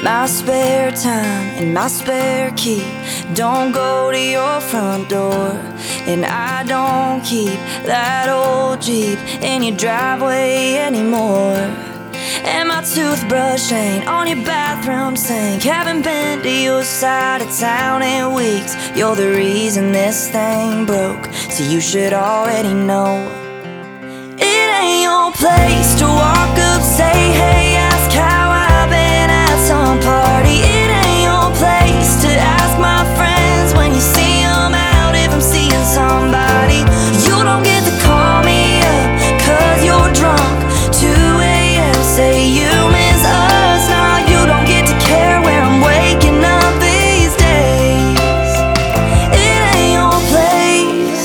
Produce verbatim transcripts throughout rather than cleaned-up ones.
My spare time and my spare key don't go to your front door, and I don't keep that old Jeep in your driveway anymore. And my toothbrush ain't on your bathroom sink. Haven't been to your side of town in weeks. You're the reason this thing broke, so you should already know. It ain't your place to walk up, say hey, ask how I've been at some party. It ain't your place to ask my friends when you see them out if I'm seeing somebody. You don't get to call me up cause you're drunk, two a m say you miss us. Nah, you don't get to care where I'm waking up these days. It ain't your place.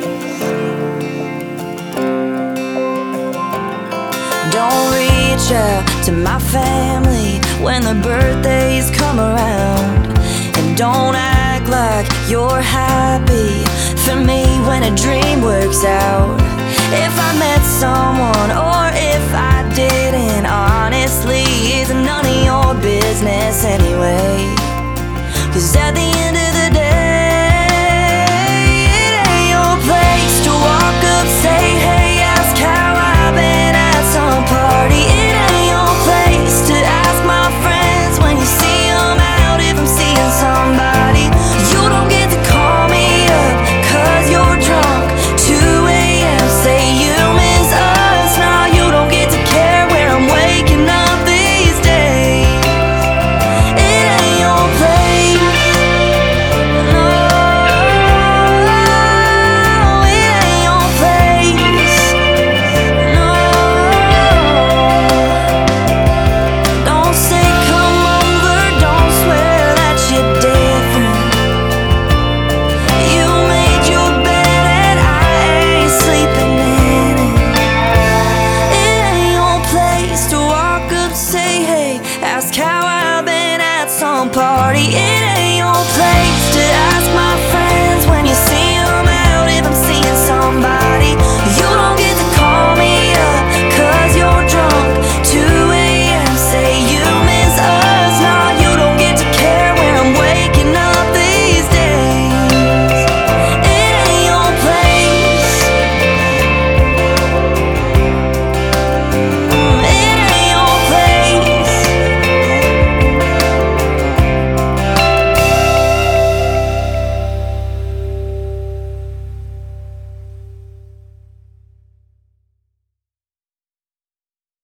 Don't reach out to my family when the birthdays come around, and don't act like you're happy for me when a dream works out.